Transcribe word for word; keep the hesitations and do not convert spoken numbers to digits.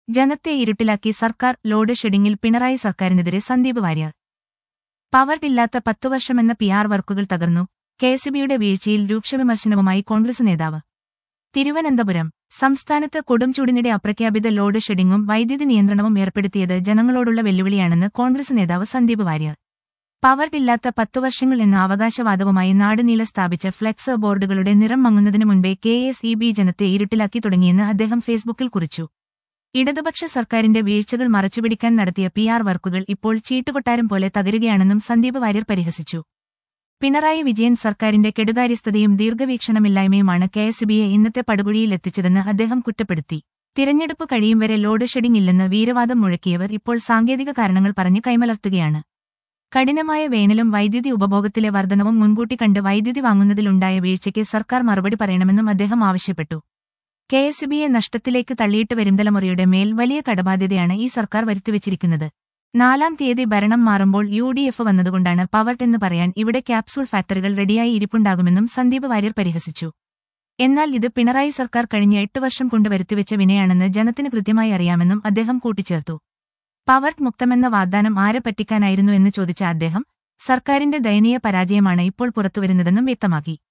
ജനത്തെ ഇരുട്ടിലാക്കി സർക്കാർ ലോഡ് ഷെഡിങ്ങിൽ പിണറായി സർക്കാരിനെതിരെ സന്ദീപ് വാര്യർ. പവർട്ടില്ലാത്ത പത്തു വർഷമെന്ന പി ആർ വർക്കുകൾ തകർന്നു. കെഎസ്ഇബിയുടെ വീഴ്ചയിൽ രൂക്ഷവിമർശനവുമായി കോൺഗ്രസ് നേതാവ്. തിരുവനന്തപുരം. സംസ്ഥാനത്ത് കൊടുംചൂടിനിടെ അപ്രഖ്യാപിത ലോഡ് ഷെഡിങ്ങും വൈദ്യുതി നിയന്ത്രണവും ഏർപ്പെടുത്തിയത് ജനങ്ങളോടുള്ള വെല്ലുവിളിയാണെന്ന് കോൺഗ്രസ് നേതാവ് സന്ദീപ് വാര്യർ. പവർട്ടില്ലാത്ത പത്തു വർഷങ്ങൾ എന്ന അവകാശവാദവുമായി നാടുനീളെ സ്ഥാപിച്ച ഫ്ലെക്സ് ബോർഡുകളുടെ നിറം മങ്ങുന്നതിനു മുൻപേ കെ എസ് ഇ ബി ജനത്തെ ഇരുട്ടിലാക്കി തുടങ്ങിയെന്ന് അദ്ദേഹം ഫേസ്ബുക്കിൽ കുറിച്ചു. ഇടതുപക്ഷ സർക്കാരിന്റെ വീഴ്ചകൾ മറച്ചുപിടിക്കാൻ നടത്തിയ പി ആർ വർക്കുകൾ ഇപ്പോൾ ചീട്ടുകൊട്ടാരം പോലെ തകരുകയാണെന്നും സന്ദീപ് വാര്യർ പരിഹസിച്ചു. പിണറായി വിജയൻ സർക്കാരിന്റെ കെടുകാര്യസ്ഥതയും ദീർഘവീക്ഷണമില്ലായ്മയുമാണ് കെഎസ്ഇബിയെ ഇന്നത്തെ പടുകുഴിയിലെത്തിച്ചതെന്ന് അദ്ദേഹം കുറ്റപ്പെടുത്തി. തിരഞ്ഞെടുപ്പ് കഴിയും വരെ ലോഡ് ഷെഡിംഗ് ഇല്ലെന്ന് വീരവാദം മുഴക്കിയവർ ഇപ്പോൾ സാങ്കേതിക കാരണങ്ങൾ പറഞ്ഞ് കൈമലർത്തുകയാണ്. കഠിനമായ വേനലും വൈദ്യുതി ഉപഭോഗത്തിലെ വർധനവും മുൻകൂട്ടി കണ്ട് വൈദ്യുതി വാങ്ങുന്നതിലുണ്ടായ വീഴ്ചയ്ക്ക് സർക്കാർ മറുപടി പറയണമെന്നും അദ്ദേഹം ആവശ്യപ്പെട്ടു. കെഎസ്ഇബിയെ നഷ്ടത്തിലേക്ക് തള്ളിയിട്ട് വരും തലമുറയുടെ മേൽ വലിയ കടബാധ്യതയാണ് ഈ സർക്കാർ വരുത്തിവച്ചിരിക്കുന്നത്. നാലാം തീയതി ഭരണം മാറുമ്പോൾ യു ഡി എഫ് വന്നതുകൊണ്ടാണ് പവർട്ട് എന്ന് പറയാൻ ഇവിടെ ക്യാപ്സൂൾ ഫാക്ടറികൾ റെഡിയായി ഇരിപ്പുണ്ടാകുമെന്നും സന്ദീപ് വാര്യർ പരിഹസിച്ചു. എന്നാൽ ഇത് പിണറായി സർക്കാർ കഴിഞ്ഞ എട്ട് വർഷം കൊണ്ട് വരുത്തിവെച്ച വിനയാണെന്ന് ജനത്തിന് കൃത്യമായി അറിയാമെന്നും അദ്ദേഹം കൂട്ടിച്ചേർത്തു. പവർട്ട് മുക്തമെന്ന വാഗ്ദാനം ആരെ പറ്റിക്കാനായിരുന്നു എന്ന് ചോദിച്ച അദ്ദേഹം സർക്കാരിന്റെ ദയനീയ പരാജയമാണ് ഇപ്പോൾ പുറത്തുവരുന്നതെന്നും വ്യക്തമാക്കി.